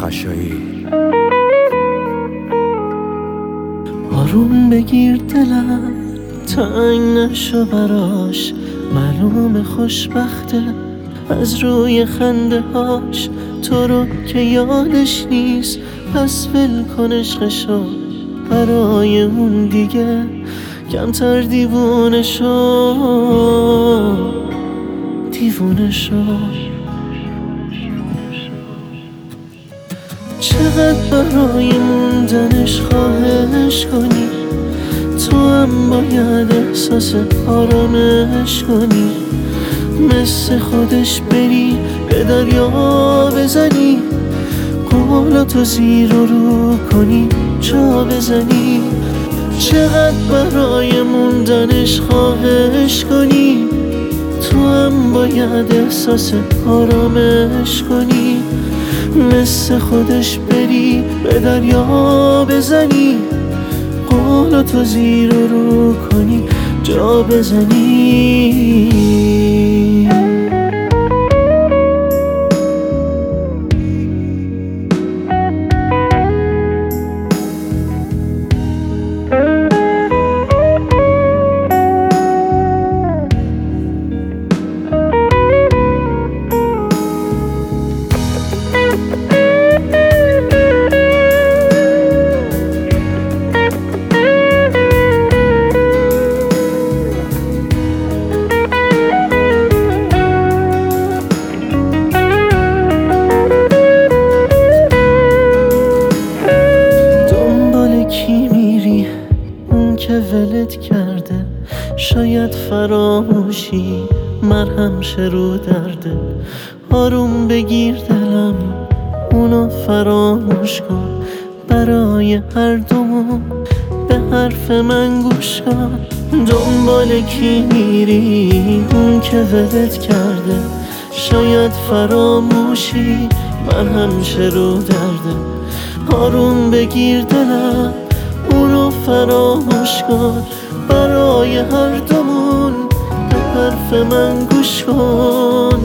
خشایی. آروم بگیر دلم، تنگ نشو براش، معلوم خوشبخته از روی خنده هاش. تو رو که یادش نیست پس ول کن عشقشو، برای اون دیگه کمتر دیوونه شو، دیوونه شو. چقدر برای موندنش خواهش کنی، تو هم باید احساس آرامش کنی. مثل خودش بری به دریا بزنی، قولاتو زیر و رو کنی جا بزنی. چقدر برای موندنش خواهش کنی، تو هم باید احساس آرامش کنی. مثل خودش بری به دریا بزنی، قولاتو زیر و رو کنی جا بزنی. کی میری اون که ولت کرده، شاید فراموشی مرهم شه رو درده. آروم بگیر دلم، اونو فراموش کن، برای هر دومون به حرف من گوش کن. دنبال کی میری اون که ولت کرده، شاید فراموشی مرهم شه رو درده. آروم بگیر دلم، اونو فراموش کن، برای هر دومون به حرف من گوش کن.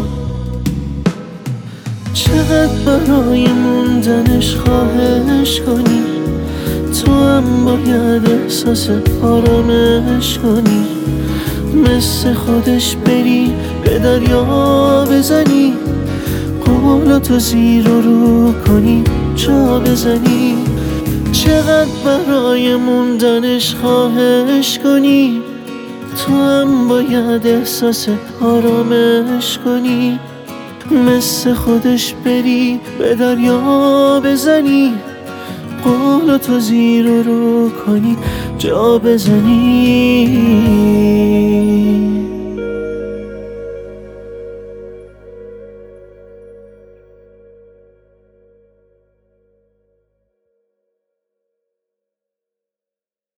چقدر برای موندنش خواهش کنی، تو هم باید احساس آرامش کنی. مثل خودش بری به دریا بزنی، قولاتو زیر و رو کنی جا بزنی. چقدر برای موندنش خواهش کنی، تو هم باید احساس آرامش کنی. مثل خودش بری به دریا بزنی، قولاتو زیر و رو کنی جا بزنی.